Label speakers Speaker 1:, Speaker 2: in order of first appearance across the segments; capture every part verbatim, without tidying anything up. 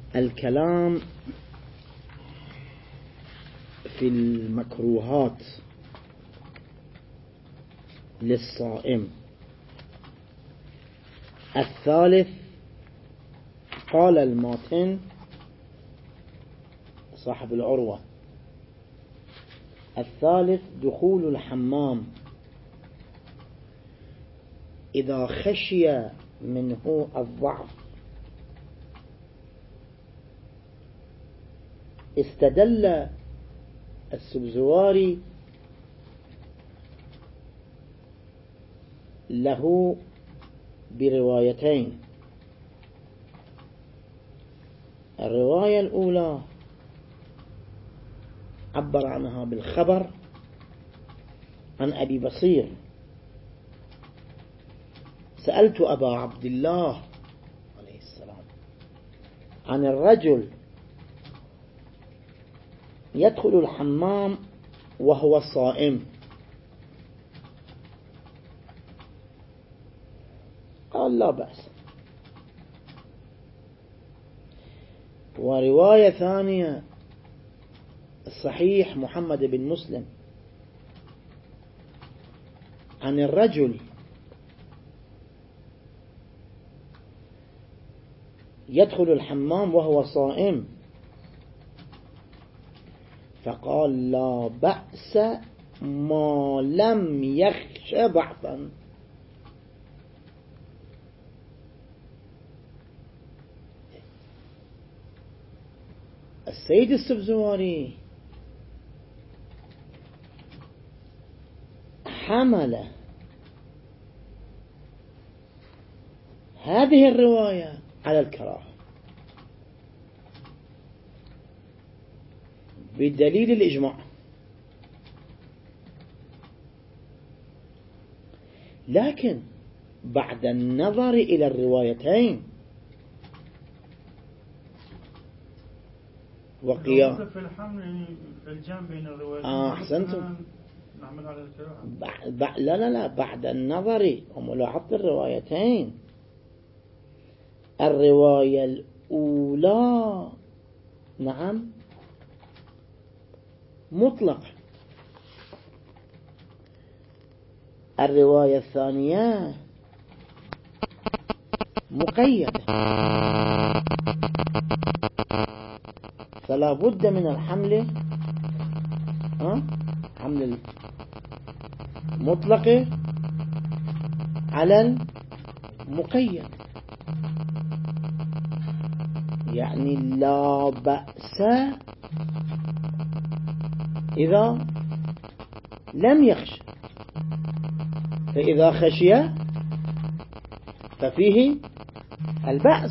Speaker 1: الكلام في المكروهات للصائم. الثالث قال الماتن صاحب العروة: الثالث دخول الحمام إذا خشي منه الضعف. استدل السبزواري له بروايتين. الرواية الأولى عبر عنها بالخبر عن أبي بصير: سألت أبا عبد الله عليه السلام عن الرجل يدخل الحمام وهو صائم، قال لا بأس. ورواية ثانية الصحيح محمد بن مسلم عن الرجل يدخل الحمام وهو صائم فقال لا بأس ما لم يخش ضعفا. السيد السبزواري حمل هذه الرواية على الكراهة بدليل الإجماع، لكن بعد النظر إلى الروايتين وقيام
Speaker 2: في الحمل يعني الجمع بين الروايتين.
Speaker 1: آه أحسنتم.
Speaker 2: نعمل على الكراهة.
Speaker 1: لا لا لا بعد النظر وملاحظة الروايتين. الرواية الأولى نعم مطلق، الرواية الثانية مقيدة، فلا بد من الحمل ها حمل المطلق على المقيد. يعني لا بأس إذا لم يخش، فإذا خشي ففيه البأس.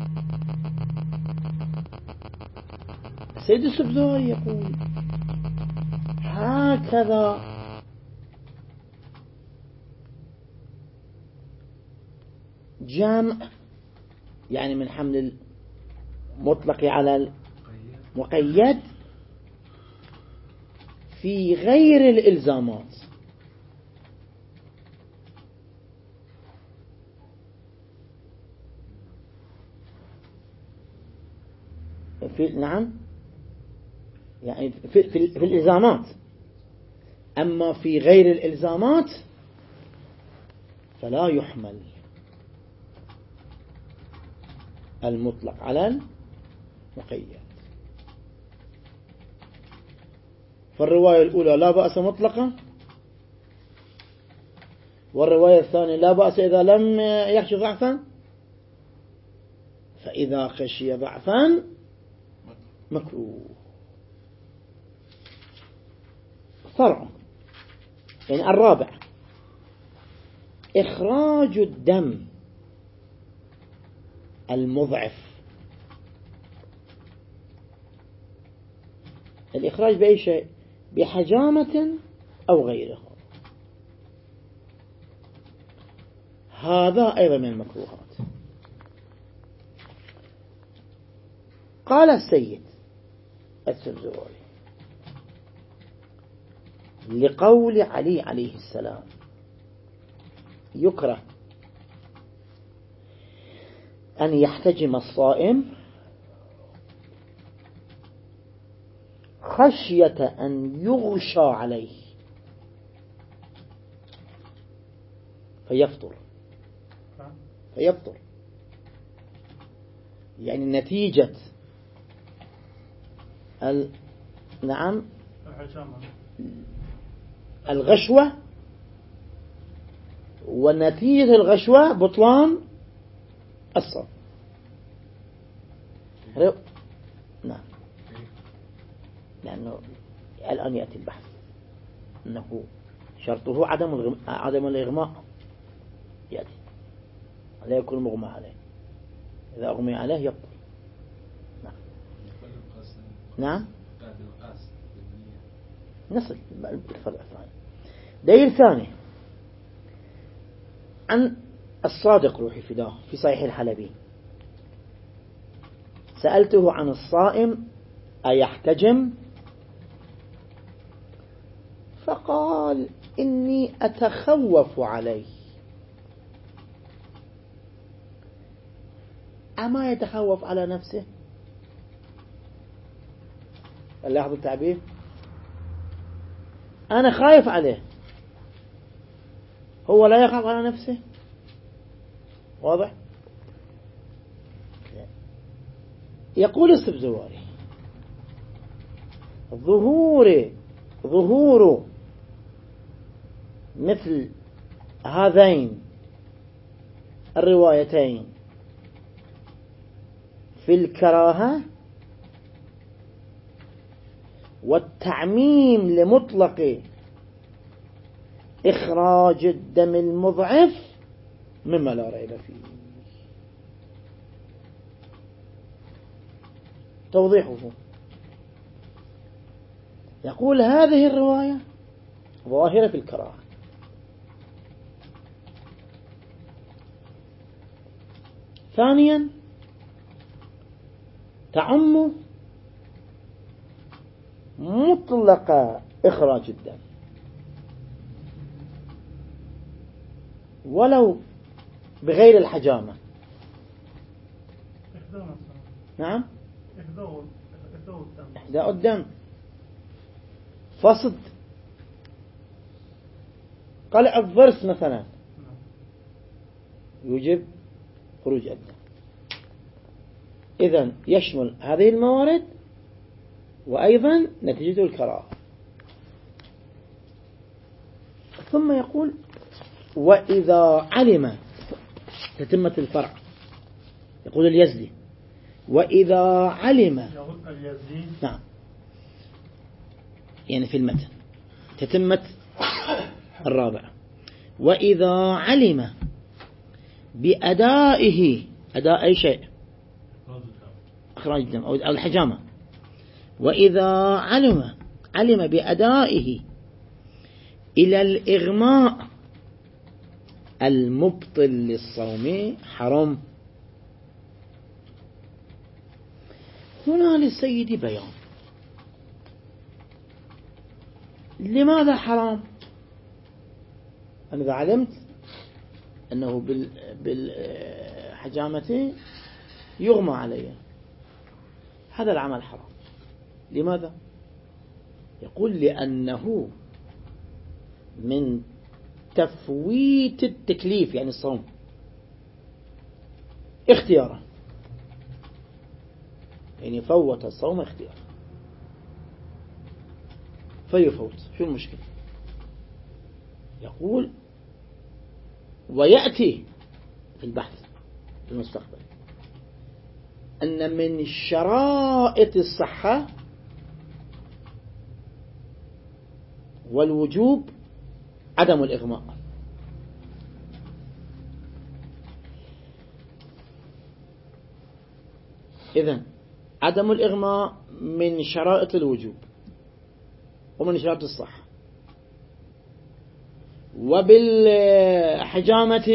Speaker 1: السيد السبزواري يقول هكذا جمع، يعني من حمل المطلق على المقيد في غير الإلزامات. في نعم يعني في, في, في الإلزامات، أما في غير الإلزامات فلا يحمل المطلق على المقيد. فالرواية الأولى لا بأس مطلقا، والرواية الثانية لا بأس إذا لم يخشى ضعفا، فإذا خشي ضعفا مكروه. فرع يعني الرابع إخراج الدم المضعف. الإخراج بأي شيء، بحجامة أو غيرها، هذا أيضا من المكروهات. قال السيد السبزواري لقول علي عليه السلام: يكره أن يحتجم الصائم خشية أن يغشى عليه فيفطر فيفطر يعني نتيجة ال... نعم الغشوة، ونتيجة الغشوة بطلان الصوم. نعم، لأنه الآن يأتي البحث أنه شرطه عدم الغم... عدم الإغماء، يأتي لا يكون مغمى عليه، إذا أغمي عليه يبطل. نعم نعم نصل بالفرق الثاني. دليل ثاني عن الصادق روحي فداه في صحيح الحلبي: سألته عن الصائم أيحتجم؟ فقال: إني أتخوف عليه. أما يتخوف على نفسه؟ لاحظوا التعبير، أنا خايف عليه، هو لا يخاف على نفسه. واضح؟ يقول السبزواري: ظهور ظهور مثل هذين الروايتين في الكراهة والتعميم لمطلق إخراج الدم المضعف مما لا ريب فيه. توضيحه: يقول هذه الرواية ظاهرة في الكراهة، ثانيا تعم مطلق إخراج الدم ولو بغير الحجامة. نعم، إحداء الدم، فصد، قلع الضرس مثلا يوجب خروج الدم. إذن يشمل هذه الموارد وأيضا نتيجة الكراهة. ثم يقول: وإذا علم، تتمة الفرع، يقول اليزدي: وإذا علم، نعم يعني في المتن تتمة الرابع: وإذا علم بأدائه، أداء أي شيء، إخراج الدم أو الحجامة، وإذا علم علم بأدائه إلى الإغماء المبطل للصوم حرام. هنا للسيد بيان. لماذا حرام؟ أنا إذا علمت أنه بالحجامة يغمى عليه، هذا العمل حرام. لماذا؟ يقول: لأنه من تفويت التكليف، يعني الصوم اختيارا، يعني فوت الصوم اختيارا فيفوت. شو المشكلة؟ يقول: ويأتي في البحث في المستقبل أن من شرائط الصحة والوجوب عدم الإغماء. إذن عدم الإغماء من شرائط الوجوب ومن شرائط الصحة، وبالحجامة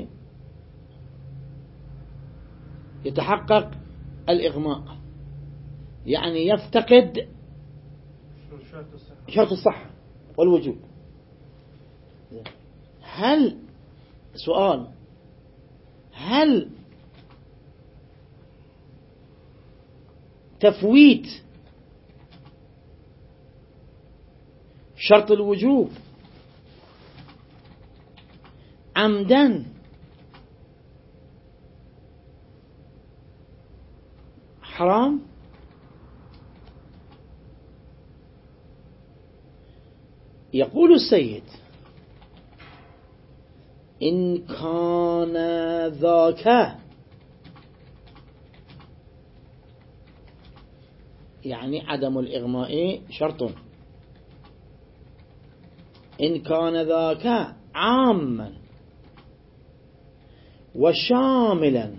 Speaker 1: يتحقق الإغماء، يعني يفتقد شرط الصحة والوجوب. هل سؤال هل تفويت شرط الوجوب عمدا حرام؟ يقول السيد إن كان ذاك، يعني عدم الإغماء شرط، إن كان ذاك عاما وشاملا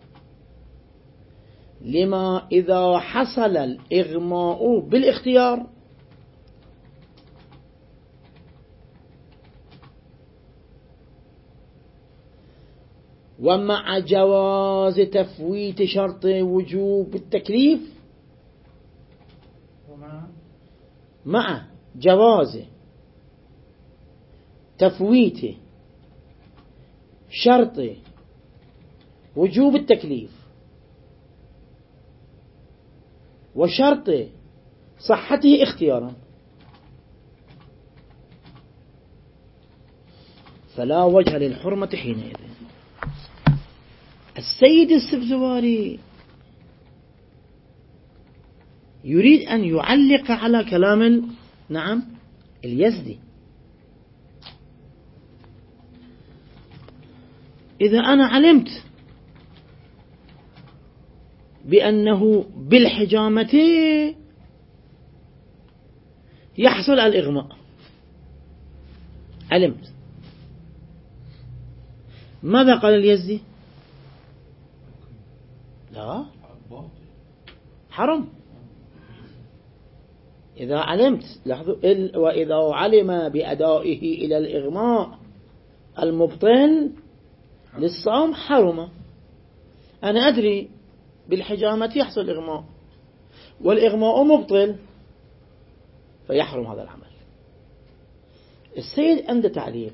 Speaker 1: لما إذا حصل الإغماء بالاختيار ومع جواز تفويت شرط وجوب التكليف، مع جواز تفويت شرط وجوب التكليف وشرط صحته اختيارا، فلا وجه للحرمة حينئذ. السيد السبزواري يريد أن يعلق على كلام نعم اليزدي. إذا أنا علمت بأنه بالحجامة يحصل الإغماء، علمت، ماذا قال اليزدي؟ لا، حرم. إذا علمت، لاحظوا، وإذا علم بأدائه إلى الإغماء المبطل للصوم حرم. أنا أدري بالحجامة يحصل الإغماء والإغماء مبطل فيحرم هذا العمل. السيد عنده تعليق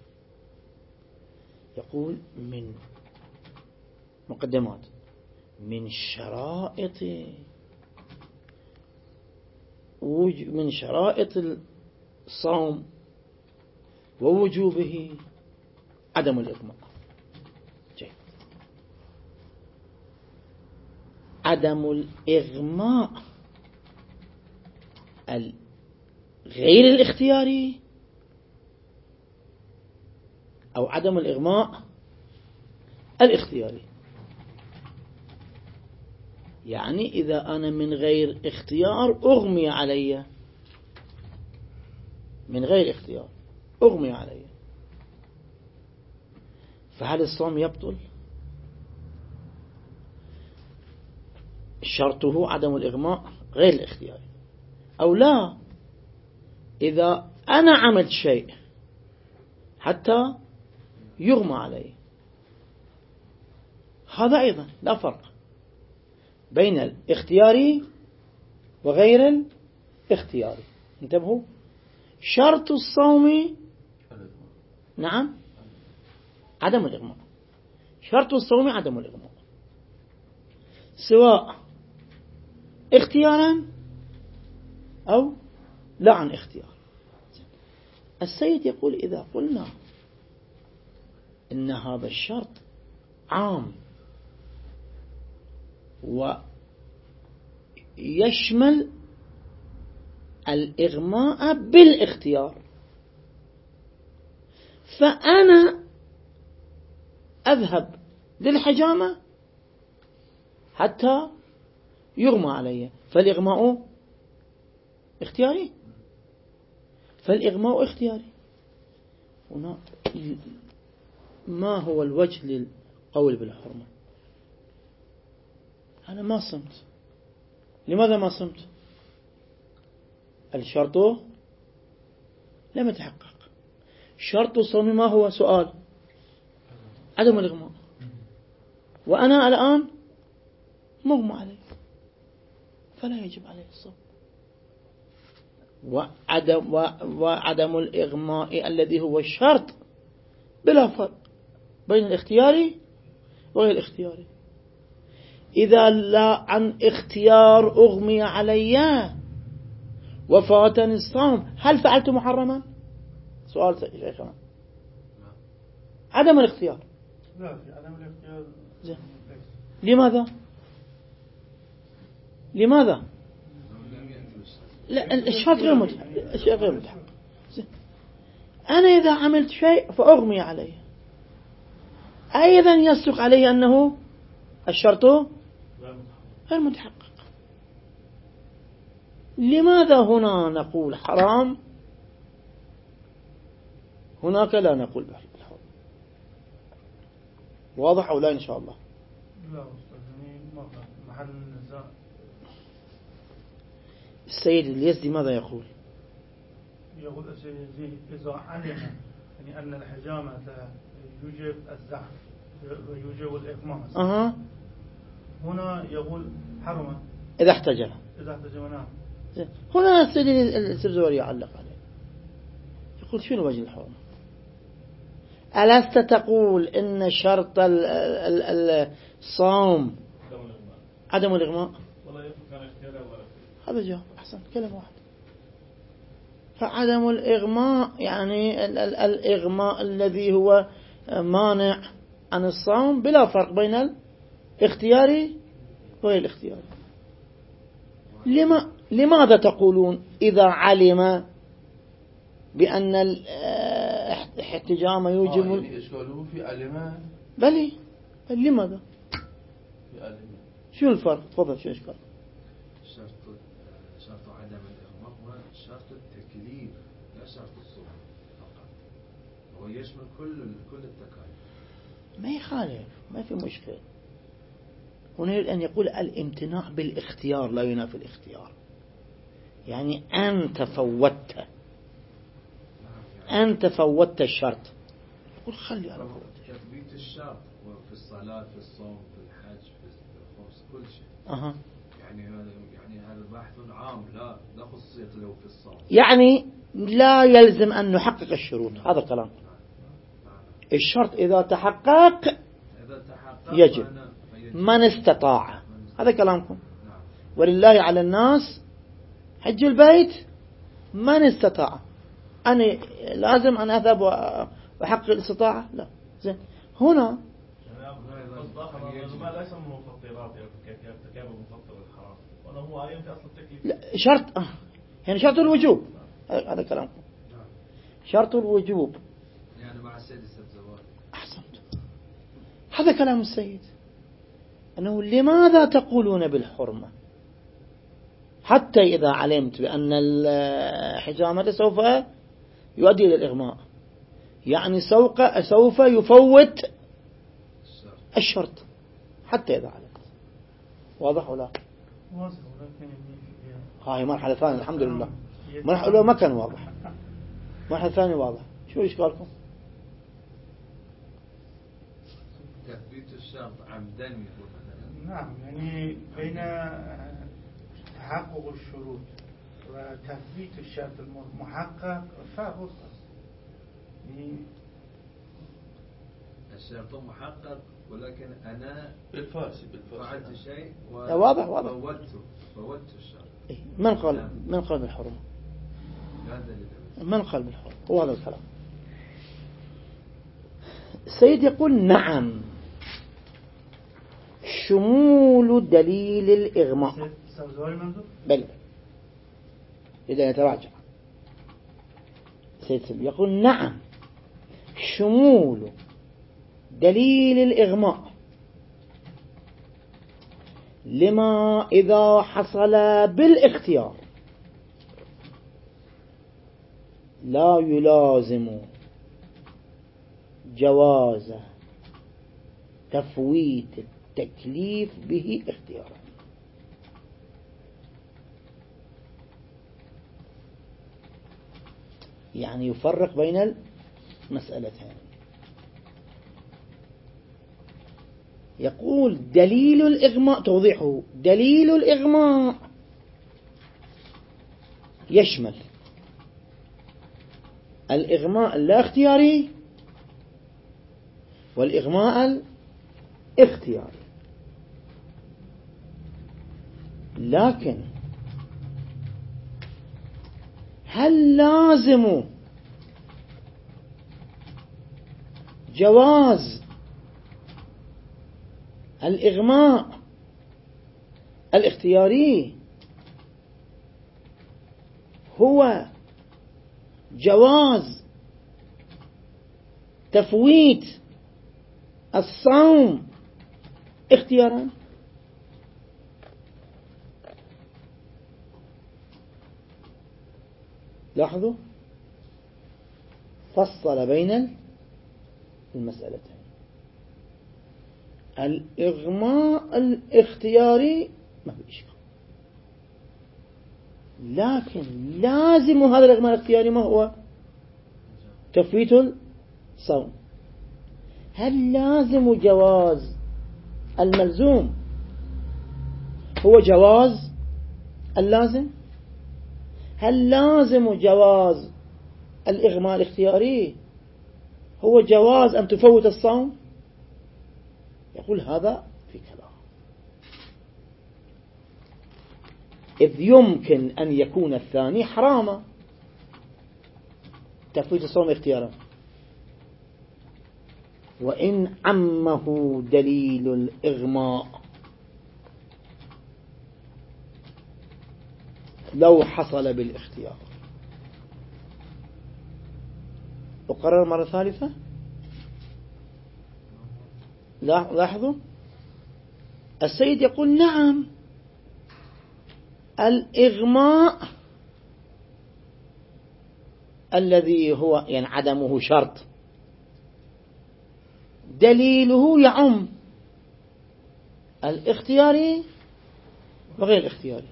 Speaker 1: يقول من مقدمات من شرائط من شرائط الصوم ووجوبه عدم الإغماء. جيد. عدم الإغماء غير الاختياري أو عدم الإغماء الاختياري. يعني إذا أنا من غير اختيار أغمي علي، من غير اختيار أغمي علي، فهل الصوم يبطل؟ شرطه عدم الإغماء غير الاختياري أو لا؟ إذا أنا عملت شيء حتى يغمى علي، هذا أيضا لا فرق بين الاختياري وغير الاختياري. انتبهوا، شرط الصوم نعم عدم الإغماء، شرط الصوم عدم الإغماء سواء اختيارا أو لا عن اختيار. السيد يقول إذا قلنا إن هذا الشرط عام ويشمل الإغماء بالاختيار، فأنا أذهب للحجامة حتى يغمى علي، فالإغماء اختياري، فالإغماء اختياري. هنا ما هو الوجه للقول بالحرمة؟ أنا ما صمت. لماذا ما صمت؟ الشرط لم يتحقق. شرط الصوم ما هو؟ سؤال عدم الإغماء، وأنا الآن مغمى علي، فلا يجب عليه الصوم. وعدم, وعدم الإغماء الذي هو الشرط بلا فرق بين الاختياري وغير الاختياري. إذا لا عن اختيار أغمي علي وفاتني الصوم هل فعلت محرما؟ سؤال شيخنا. عدم الاختيار.
Speaker 2: لا في عدم الاختيار.
Speaker 1: زين. لماذا؟ لماذا؟ لا الشرط غير متحقق. الشيء غير متحقق. أنا إذا عملت شيء فأغمي عليه أيضا يصدق عليه أنه الشرط غير متحقق. لماذا هنا نقول حرام هناك لا نقول بالحرام؟ واضح أو لا إن شاء الله؟
Speaker 2: لا أستاذ محل النزاع.
Speaker 1: السيد اليزدي ماذا يقول؟
Speaker 2: يقول السيد اليزدي إذا علم يعني أن الحجامة يوجب الزعف ويوجب الإغماء
Speaker 1: أها.
Speaker 2: هنا يقول حرمة
Speaker 1: إذا احتجم.
Speaker 2: إذا احتجم نعم.
Speaker 1: هنا السيد السبزواري يعلق عليه يقول شنو وجه الحرمة؟ ألست تقول إن شرط الصوم عدم الإغماء؟ هذا جواب أحسن كلمة واحدة. فعدم الإغماء يعني الإغماء الذي هو مانع عن الصوم بلا فرق بين الاختياري وغير الاختياري. لما لماذا تقولون إذا علم بأن الاحتجام يوجب
Speaker 3: آه يعني إشكاله في علم
Speaker 1: بلي بل لماذا
Speaker 3: في علم
Speaker 1: شو الفرق؟ تفضل شو إشكال؟
Speaker 4: شرط شرط عدم الإغماء هو شرط التكليف لا شرط الصوم فقط. هو يشمل كل كل التكاليف.
Speaker 1: ما يخالف ما في مشكلة. هنا يريد أن يقول الامتناع بالاختيار لا ينافي الاختيار. يعني أنت فوتت أنت فوتت الشرط يقول خلي أنا فوت
Speaker 4: تثبيت الشرط في الصلاة في الصوم في الحج في الخمس كل شيء.
Speaker 1: أها.
Speaker 4: يعني هذا يعني هذا بحث عام لا لا خصوصية له في الصوم.
Speaker 1: يعني لا يلزم أن نحقق الشروط. هذا كلام. الشرط إذا تحقق
Speaker 4: إذا تحقق
Speaker 1: يجب من استطاع. هذا كلامكم. ولله على الناس حج البيت من استطاع. أنا لازم أن أذهب وأحقق الاستطاعة؟ لا. زين هنا
Speaker 5: ما لا يسمونه مفطرات كيف يرتكب مفطر الحرام ولا هو آية في أصل التكليف.
Speaker 1: لا شرط آه. يعني شرط الوجوب. هذا كلامكم. شرط الوجوب
Speaker 4: يعني مع السيد السبزواري.
Speaker 1: أحسنت. هذا كلام السيد أنه لماذا تقولون بالحرمة حتى إذا علمت بأن الحجامة سوف يؤدي إلى الإغماء يعني سوف يفوت الشرط حتى إذا علمت. واضح ولا؟
Speaker 2: واضح ولكن
Speaker 1: هاي مرحلة ثانية الحمد لله. مرحلة ما كان واضح. مرحلة ثانية واضح. شو إشكالكم؟
Speaker 4: تثبيت الشرط عمدا يكون.
Speaker 2: نعم يعني بين تحقق الشروط وتثبيت الشرط المحقق فرق. يعني
Speaker 4: الشرط محقق ولكن أنا
Speaker 3: بالفاسي بالفاسي
Speaker 4: فعلت شيء
Speaker 1: واضح واضح.
Speaker 4: فوتته فوتت الشرط.
Speaker 1: من قال من قال بالحرمة؟ من قال بالحرمة؟ هو هذا الكلام. السيد يقول نعم شمول دليل الإغماء. بل إذا يتراجع السيد يقول نعم شمول دليل الإغماء لما إذا حصل بالاختيار لا يلازم جواز تفويت التكليف به اختيارا. يعني يفرق بين المسألتين. يقول دليل الإغماء توضيحه دليل الإغماء يشمل الإغماء اللا اختياري والإغماء الاختياري. لكن هل لازم جواز الإغماء الاختياري هو جواز تفويت الصوم اختيارا؟ لاحظوا فصل بين المسألتين. الإغماء الاختياري ما في إشكال، لكن لازم هذا الإغماء الاختياري ما هو؟ تفويت الصوم. هل لازم جواز الملزوم هو جواز اللازم؟ هل لازم جواز الإغماء الاختياري هو جواز أن تفوت الصوم؟ يقول هذا في كلام، إذ يمكن أن يكون الثاني حراما، تفويت الصوم اختيارا، وإن عمه دليل الإغماء لو حصل بالاختيار. أقرر مرة ثالثة. لاحظوا السيد يقول نعم الإغماء الذي هو يعني عدمه شرط دليله يعم الاختياري وغير الاختياري.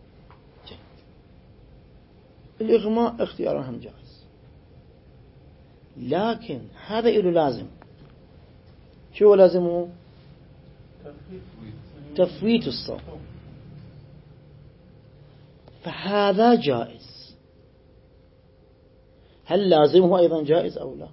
Speaker 1: الإغماء اختيارا هم جائز، لكن هذا إله لازم. شو لازمه؟ تفويت الصوم، فهذا جائز. هل لازمه أيضا جائز أو لا؟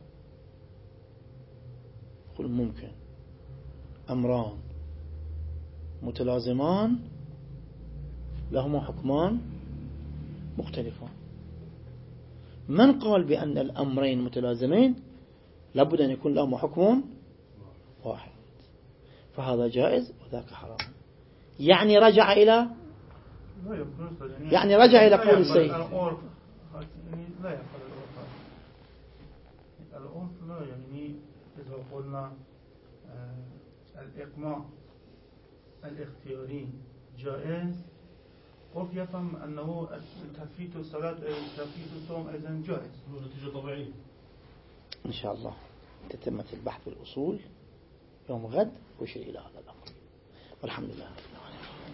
Speaker 1: قل ممكن أمران متلازمان لهما حكمان مختلفان. من قال بأن الأمرين متلازمين لابد أن يكون لهما حكم واحد، فهذا جائز وذاك حرام. يعني رجع إلى يعني رجع إلى قول السيد.
Speaker 2: لا يقبل الأرث. الأرث لا، يعني إذا قلنا الإقماع الاختياري جائز، قف يفهم أنه تفويت الصلاة تفويت الصوم أيضا جائز،
Speaker 5: نتيجة طبيعية.
Speaker 1: إن شاء الله تتمة البحث في الأصول يوم غد وشيء إلى هذا الأمر، والحمد لله.